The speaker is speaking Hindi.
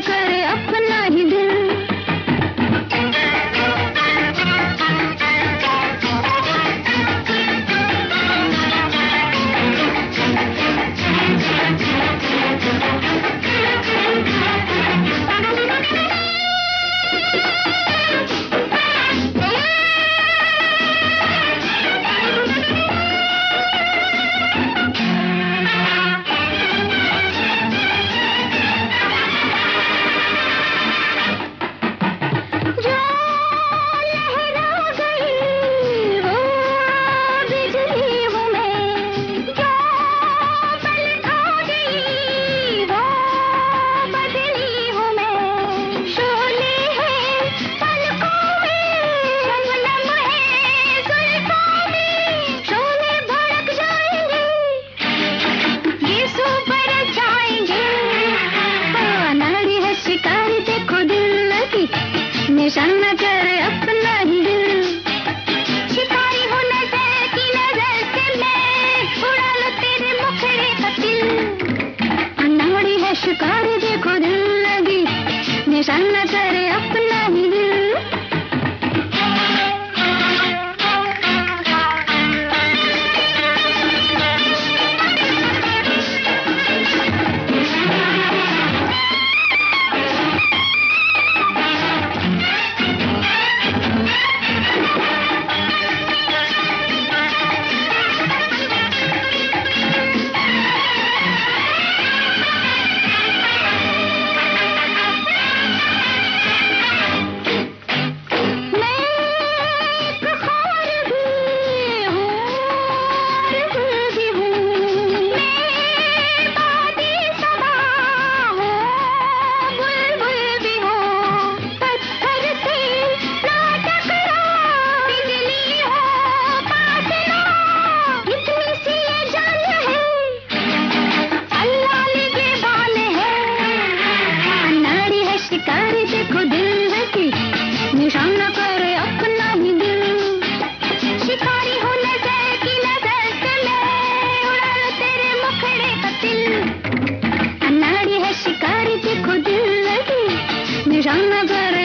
करे अपना ही दिल। निशान न करे अपना ही दिल। शिकारी हूँ नजर की नजर से मैं, उड़ा लो तेरे मुखड़े का तिल। अनाड़ी है शिकारी देखो दिल लगी, निशान न करे अपना ही दिल। निशान न करे अपना ही दिल। शिकारी हूँ नजर की नजर से मैं, उड़ा लो तेरे मुखड़े का तिल। अनाड़ी है शिकारी देखो दिल लगी, निशान न करे